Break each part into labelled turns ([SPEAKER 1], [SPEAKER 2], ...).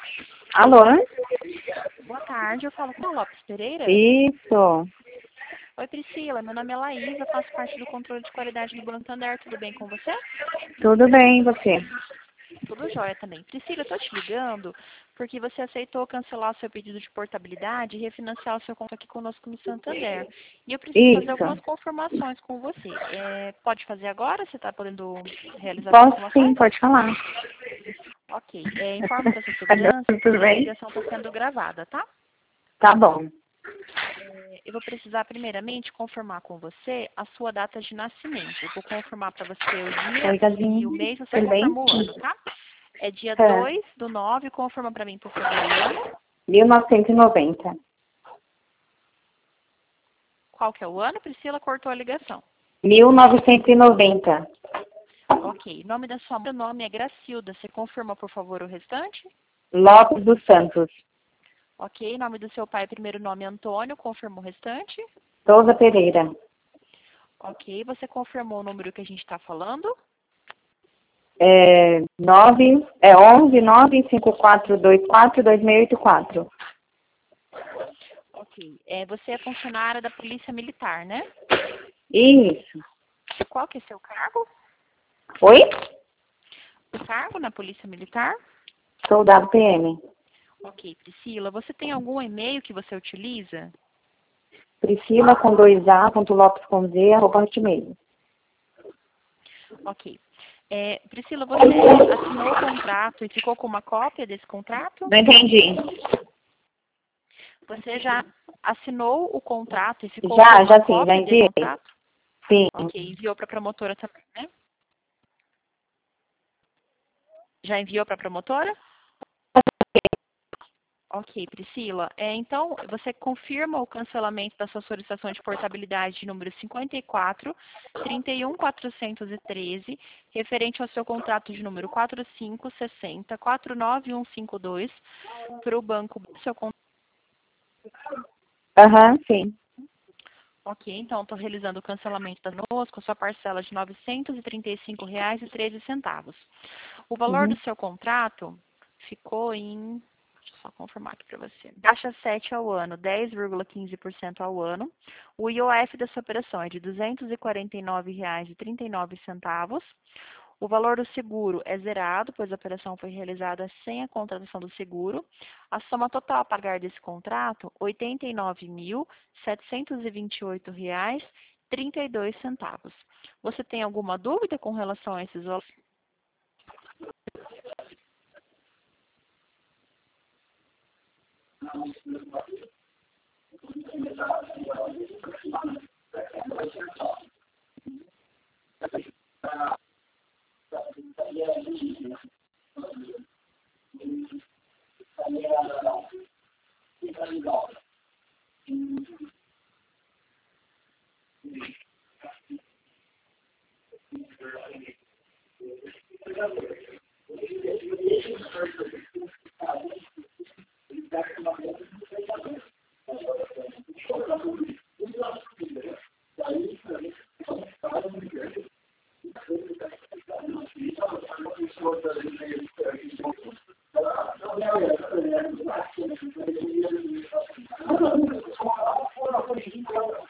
[SPEAKER 1] Alô?
[SPEAKER 2] Boa tarde, eu falo com a Lopes Pereira.
[SPEAKER 1] Isso.
[SPEAKER 2] Oi, Priscila, meu nome é Laísa, faço parte do controle de qualidade do Banco Santander, tudo bem com você?
[SPEAKER 1] Tudo bem, e você?
[SPEAKER 2] Tudo jóia também. Priscila, eu tô te ligando porque você aceitou cancelar o seu pedido de portabilidade e refinanciar o seu conta aqui conosco no Santander. E eu preciso fazer algumas
[SPEAKER 1] Isso.
[SPEAKER 2] confirmações com você. Pode fazer agora? Você está podendo realizar as
[SPEAKER 1] Posso sim,
[SPEAKER 2] confirmações?
[SPEAKER 1] pode falar.
[SPEAKER 2] Ok. Informo para sua
[SPEAKER 1] Alô,
[SPEAKER 2] segurança
[SPEAKER 1] tudo
[SPEAKER 2] que a
[SPEAKER 1] bem?
[SPEAKER 2] ligação está sendo gravada, tá?
[SPEAKER 1] Tá bom.
[SPEAKER 2] Eu vou precisar primeiramente confirmar com você a sua data de nascimento. Eu vou confirmar para você o dia
[SPEAKER 1] Oi,
[SPEAKER 2] e o
[SPEAKER 1] Gazinho.
[SPEAKER 2] mês, você
[SPEAKER 1] Tudo bem?
[SPEAKER 2] confirma o ano, tá? É dia
[SPEAKER 1] É.
[SPEAKER 2] 2/9, confirma para mim, por favor, o ano.
[SPEAKER 1] 1990.
[SPEAKER 2] Qual que é o ano? Priscila cortou a ligação.
[SPEAKER 1] 1990.
[SPEAKER 2] Ok. Nome da sua mãe, o nome é Gracilda. Você confirma, por favor, o restante?
[SPEAKER 1] Lopes dos Santos.
[SPEAKER 2] Ok. Nome do seu pai, primeiro nome Antônio, confirma o restante?
[SPEAKER 1] Souza Pereira.
[SPEAKER 2] Ok. Você confirmou o número que a gente está falando?
[SPEAKER 1] 11 95424 2684.
[SPEAKER 2] Ok. Você é funcionária da Polícia Militar, né?
[SPEAKER 1] Isso.
[SPEAKER 2] Qual que é seu cargo?
[SPEAKER 1] Oi?
[SPEAKER 2] O cargo na Polícia Militar?
[SPEAKER 1] Soldado PM.
[SPEAKER 2] Ok, Priscila, você tem algum e-mail que você utiliza?
[SPEAKER 1] Priscila com 2A, ponto Lopes com Z, arroba hotmail.
[SPEAKER 2] Ok. Priscila, você assinou o contrato e ficou com uma cópia desse contrato?
[SPEAKER 1] Não entendi.
[SPEAKER 2] Você já assinou o contrato e ficou com
[SPEAKER 1] Já
[SPEAKER 2] uma
[SPEAKER 1] sim, já
[SPEAKER 2] cópia desse
[SPEAKER 1] enviei.
[SPEAKER 2] contrato?
[SPEAKER 1] Sim.
[SPEAKER 2] Ok, enviou para a promotora também, né? Já enviou para a promotora? Ok, Priscila. Então, você confirma o cancelamento da sua solicitação de portabilidade de número 54 31413, referente ao seu contrato de número 4560 49152 para o banco do seu contrato.
[SPEAKER 1] Aham, sim.
[SPEAKER 2] Ok, então estou realizando o cancelamento da conosco, a sua parcela de R$ 935,13. O valor do
[SPEAKER 1] Uhum.
[SPEAKER 2] seu contrato ficou em, deixa eu só confirmar aqui para você, taxa 7 ao ano, 10,15% ao ano. O IOF dessa operação é de R$ 249,39. O valor do seguro é zerado, pois a operação foi realizada sem a contratação do seguro. A soma total a pagar desse contrato, R$ 89.728,32. Você tem alguma dúvida com relação a esses valores?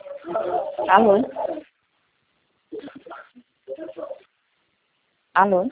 [SPEAKER 1] Alô? Alô?